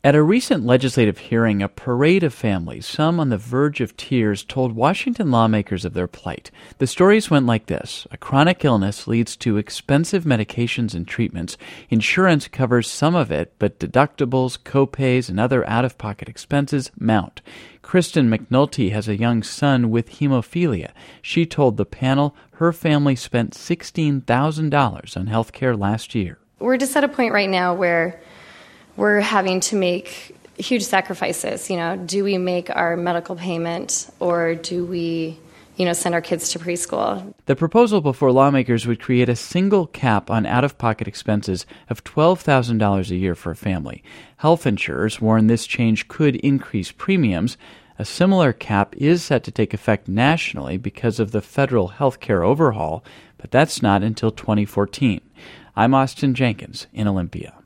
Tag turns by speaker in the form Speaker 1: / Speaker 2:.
Speaker 1: At a recent legislative hearing, a parade of families, some on the verge of tears, told Washington lawmakers of their plight. The stories went like this. A chronic illness leads to expensive medications and treatments. Insurance covers some of it, but deductibles, copays, and other out-of-pocket expenses mount. Kristen McNulty has a young son with hemophilia. She told the panel her family spent $16,000 on health care last year.
Speaker 2: We're just at a point right now where we're having to make huge sacrifices. Do we make our medical payment or do we, send our kids to preschool?
Speaker 1: The proposal before lawmakers would create a single cap on out-of-pocket expenses of $12,000 a year for a family. Health insurers warn this change could increase premiums. A similar cap is set to take effect nationally because of the federal health care overhaul, but that's not until 2014. I'm Austin Jenkins in Olympia.